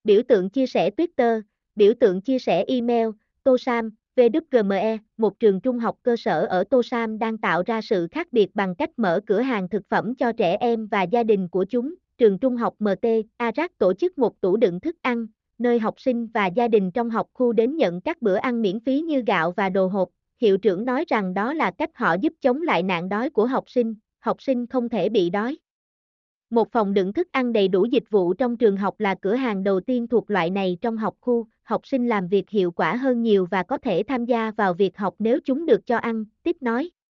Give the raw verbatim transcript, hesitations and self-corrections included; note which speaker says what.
Speaker 1: biểu tượng chia sẻ Twitter, biểu tượng chia sẻ email, Tosam, vê kép giê em e, một trường trung học cơ sở ở Tosam đang tạo ra sự khác biệt bằng cách mở cửa hàng thực phẩm cho trẻ em và gia đình của chúng. Trường trung học em tê Arak tổ chức một tủ đựng thức ăn, nơi học sinh và gia đình trong học khu đến nhận các bữa ăn miễn phí như gạo và đồ hộp. Hiệu trưởng nói rằng đó là cách họ giúp chống lại nạn đói của học sinh, học sinh không thể bị đói. Một phòng đựng thức ăn đầy đủ dịch vụ trong trường học là cửa hàng đầu tiên thuộc loại này trong học khu, học sinh làm việc hiệu quả hơn nhiều và có thể tham gia vào việc học nếu chúng được cho ăn, Tiếp nói.